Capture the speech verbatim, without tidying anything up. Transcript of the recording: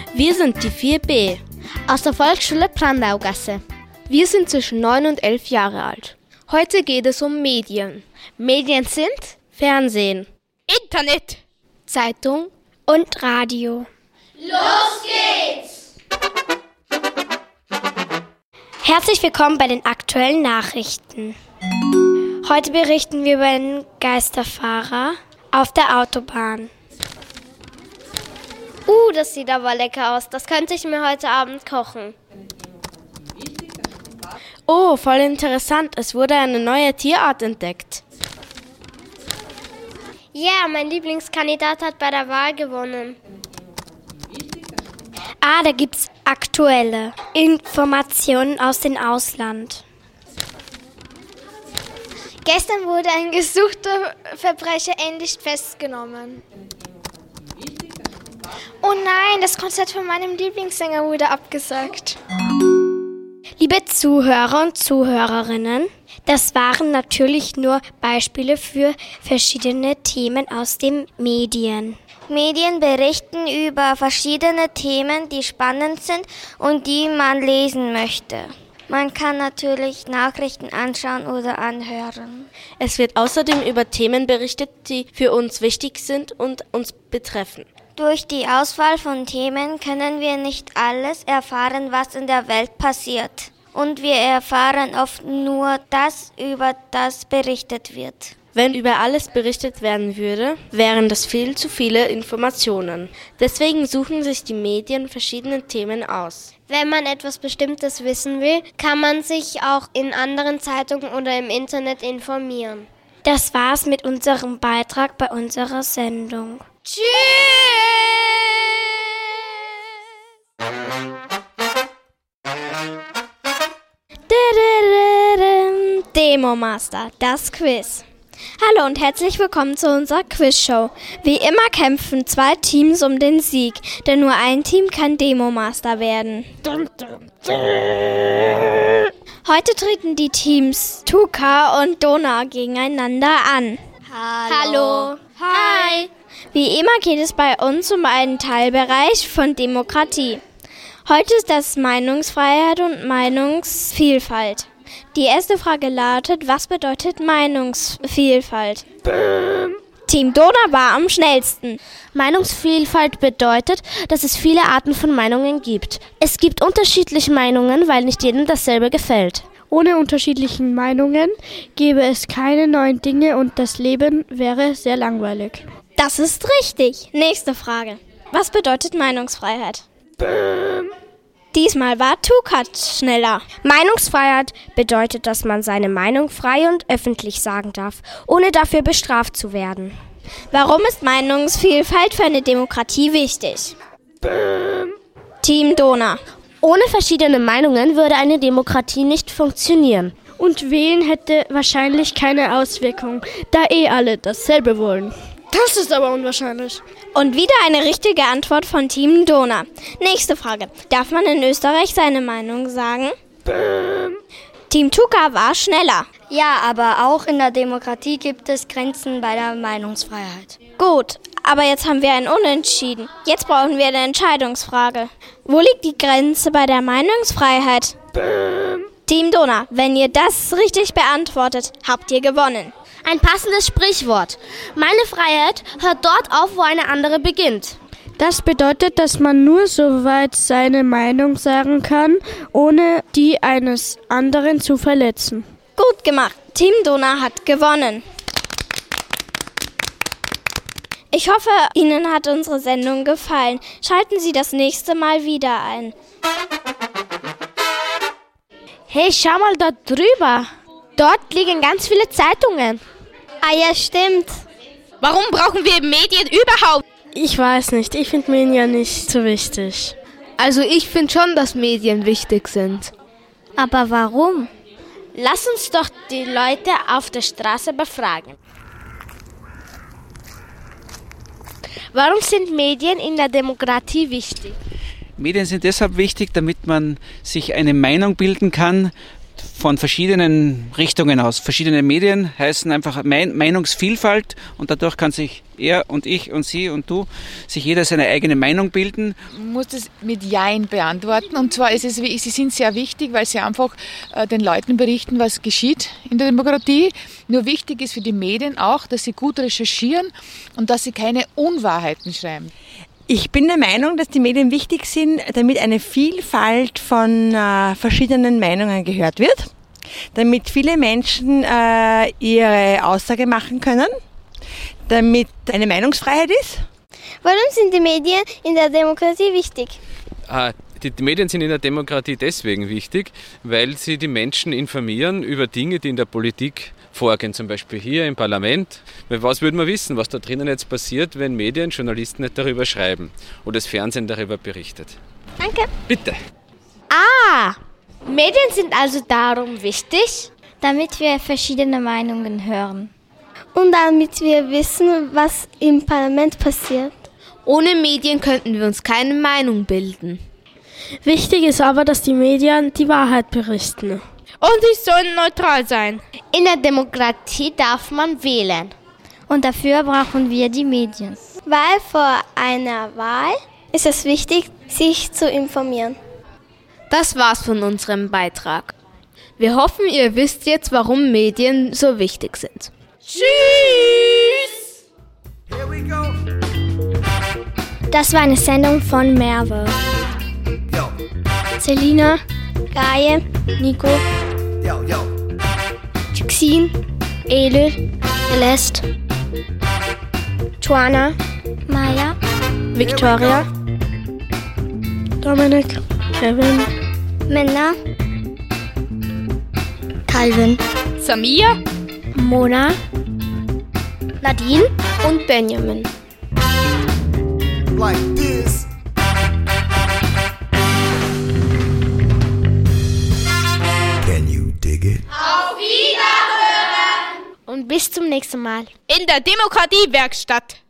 Wir sind die vier B aus der Volksschule Brandaugasse. Wir sind zwischen neun und elf Jahre alt. Heute geht es um Medien. Medien sind Fernsehen, Internet, Zeitung und Radio. Los geht's! Herzlich willkommen bei den aktuellen Nachrichten. Heute berichten wir über einen Geisterfahrer auf der Autobahn. Uh, das sieht aber lecker aus. Das könnte ich mir heute Abend kochen. Oh, voll interessant. Es wurde eine neue Tierart entdeckt. Ja, mein Lieblingskandidat hat bei der Wahl gewonnen. Ah, da gibt's aktuelle Informationen aus dem Ausland. Gestern wurde ein gesuchter Verbrecher endlich festgenommen. Oh nein, das Konzert von meinem Lieblingssänger wurde abgesagt. Liebe Zuhörer und Zuhörerinnen, das waren natürlich nur Beispiele für verschiedene Themen aus den Medien. Medien berichten über verschiedene Themen, die spannend sind und die man lesen möchte. Man kann natürlich Nachrichten anschauen oder anhören. Es wird außerdem über Themen berichtet, die für uns wichtig sind und uns betreffen. Durch die Auswahl von Themen können wir nicht alles erfahren, was in der Welt passiert. Und wir erfahren oft nur das, über das berichtet wird. Wenn über alles berichtet werden würde, wären das viel zu viele Informationen. Deswegen suchen sich die Medien verschiedene Themen aus. Wenn man etwas Bestimmtes wissen will, kann man sich auch in anderen Zeitungen oder im Internet informieren. Das war's mit unserem Beitrag bei unserer Sendung. Tschüss! Demo Master, das Quiz. Hallo und herzlich willkommen zu unserer Quizshow. Wie immer kämpfen zwei Teams um den Sieg, denn nur ein Team kann Demo Master werden. Heute treten die Teams Tuka und Dona gegeneinander an. Hallo. Hallo. Hi. Wie immer geht es bei uns um einen Teilbereich von Demokratie. Heute ist das Meinungsfreiheit und Meinungsvielfalt. Die erste Frage lautet, was bedeutet Meinungsvielfalt? Bäm. Team Dona war am schnellsten. Meinungsvielfalt bedeutet, dass es viele Arten von Meinungen gibt. Es gibt unterschiedliche Meinungen, weil nicht jedem dasselbe gefällt. Ohne unterschiedliche Meinungen gäbe es keine neuen Dinge und das Leben wäre sehr langweilig. Das ist richtig. Nächste Frage. Was bedeutet Meinungsfreiheit? Bäm. Diesmal war Tuka schneller. Meinungsfreiheit bedeutet, dass man seine Meinung frei und öffentlich sagen darf, ohne dafür bestraft zu werden. Warum ist Meinungsvielfalt für eine Demokratie wichtig? Bäm. Team Dona. Ohne verschiedene Meinungen würde eine Demokratie nicht funktionieren. Und wählen hätte wahrscheinlich keine Auswirkung, da eh alle dasselbe wollen. Das ist aber unwahrscheinlich. Und wieder eine richtige Antwort von Team Dona. Nächste Frage. Darf man in Österreich seine Meinung sagen? Bäm. Team Tuka war schneller. Ja, aber auch in der Demokratie gibt es Grenzen bei der Meinungsfreiheit. Gut, aber jetzt haben wir ein Unentschieden. Jetzt brauchen wir eine Entscheidungsfrage. Wo liegt die Grenze bei der Meinungsfreiheit? Bäm. Team Dona, wenn ihr das richtig beantwortet, habt ihr gewonnen. Ein passendes Sprichwort. Meine Freiheit hört dort auf, wo eine andere beginnt. Das bedeutet, dass man nur so weit seine Meinung sagen kann, ohne die eines anderen zu verletzen. Gut gemacht. Team Dona hat gewonnen. Ich hoffe, Ihnen hat unsere Sendung gefallen. Schalten Sie das nächste Mal wieder ein. Hey, schau mal dort drüber. Dort liegen ganz viele Zeitungen. Ah ja, stimmt. Warum brauchen wir Medien überhaupt? Ich weiß nicht, ich finde Medien nicht so wichtig. Also ich finde schon, dass Medien wichtig sind. Aber warum? Lass uns doch die Leute auf der Straße befragen. Warum sind Medien in der Demokratie wichtig? Medien sind deshalb wichtig, damit man sich eine Meinung bilden kann, von verschiedenen Richtungen aus. Verschiedene Medien heißen einfach Meinungsvielfalt und dadurch kann sich er und ich und Sie und du sich jeder seine eigene Meinung bilden. Man muss das mit Jein beantworten und zwar ist es, sie sind sehr wichtig, weil sie einfach äh, den Leuten berichten, was geschieht in der Demokratie. Nur wichtig ist für die Medien auch, dass sie gut recherchieren und dass sie keine Unwahrheiten schreiben. Ich bin der Meinung, dass die Medien wichtig sind, damit eine Vielfalt von äh, verschiedenen Meinungen gehört wird, damit viele Menschen äh, ihre Aussage machen können, damit eine Meinungsfreiheit ist. Warum sind die Medien in der Demokratie wichtig? Ah, die, die Medien sind in der Demokratie deswegen wichtig, weil sie die Menschen informieren über Dinge, die in der Politik vorgehen, zum Beispiel hier im Parlament. Weil was würden wir wissen, was da drinnen jetzt passiert, wenn Medien, Journalisten nicht darüber schreiben oder das Fernsehen darüber berichtet? Danke. Bitte. Ah, Medien sind also darum wichtig, damit wir verschiedene Meinungen hören. Und damit wir wissen, was im Parlament passiert. Ohne Medien könnten wir uns keine Meinung bilden. Wichtig ist aber, dass die Medien die Wahrheit berichten. Und sie sollen neutral sein. In der Demokratie darf man wählen. Und dafür brauchen wir die Medien. Weil vor einer Wahl ist es wichtig, sich zu informieren. Das war's von unserem Beitrag. Wir hoffen, ihr wisst jetzt, warum Medien so wichtig sind. Tschüss! Here we go. Das war eine Sendung von Merve, Yo, Selina, Gaye, Nico, yo, yo. Xine, Elil, Celeste, Joanna, Maya, Victoria, Dominik, Kevin, Minna, Calvin, Samia, Mona, Nadine und Benjamin. Like this. Can you dig it? Auf Wiederhören! Und bis zum nächsten Mal. in der Demokratiewerkstatt.